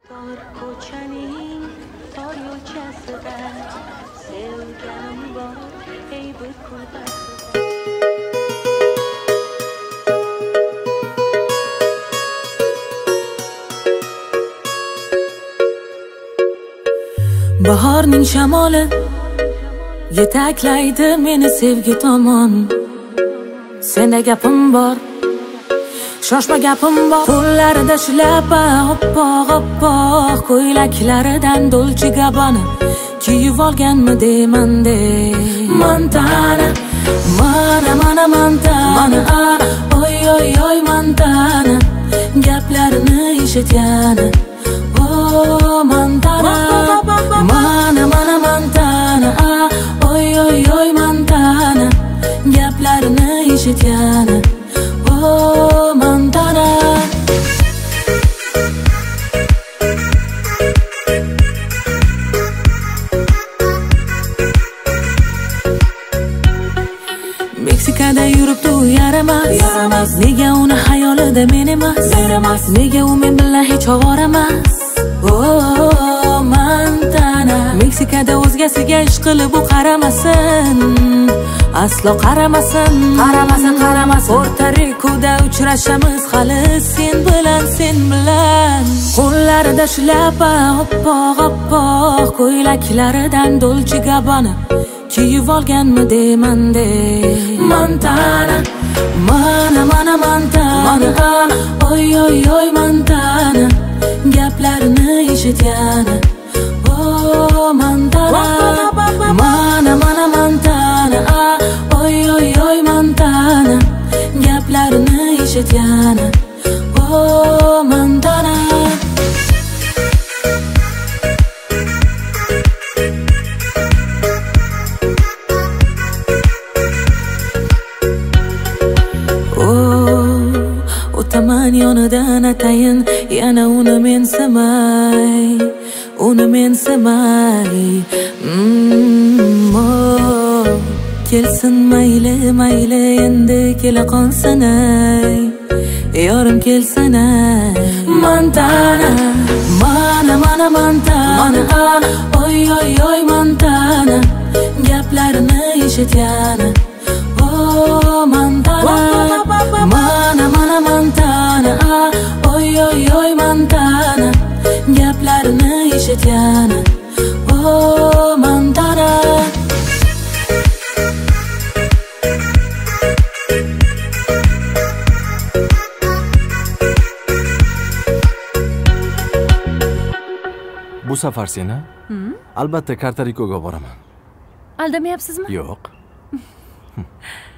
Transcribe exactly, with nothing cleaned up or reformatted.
tor ko'chaning tor yo'lchasida sevganim bor ey bir kulbasida. Bahorning shamoli yetaklaydi meni sevgi tomon. Senda gapim bor, shoshma gapim bor. Qo'llarida shlapa oppoq oppoq, ko'ylaklaridan Dolce Gabbana kiyib olganmi deymanda. Montana, mana mana Montana, oy oy oy Montana, gaplarini eshitgani. Oh Montana, mana mana Montana, oy oy oy Montana, gaplarini eshitgani. Oh Montana. Meksikada yuribdi u yaramas, yaramas. Nega uni xayolida men emas, emas. Nega u men bilan hech ovora emas. Oh Montana, Meksikada o'zgasiga ishq qilib u qaramasin, aslo qaramasin, qaramasin, qaramasin. Porto Rikoda uchrashamiz hali sen bilan, sen bilan. Qo'llarida shlapa oppoq oppoq, ko'ylaklaridan Dolce Gabbana kiyib olganmi deymanda. Montana, mana mana Montana, oy oy oy Montana, gaplarini eshitgani. Oh Montana, mana mana Montana, oy oy oy Montana, gaplarini eshitgani. Oh Montana. O'taman yonidan atayin, yana uni mensamay, uni mensamay. Mm, oh, kelsin mayli mayli, endi kela qolsanay, yorim kelsanay. Montana, mana mana Montana, oy oy oy Montana, gaplarini eshitgani. Oh Montana, mana mana Montana, oy oy oy Montana, gaplarini eshitgani. Oh Montana. Bu safar seni albatta Porto Rikoga boraman. Aldamayapsizmi? Yo'q.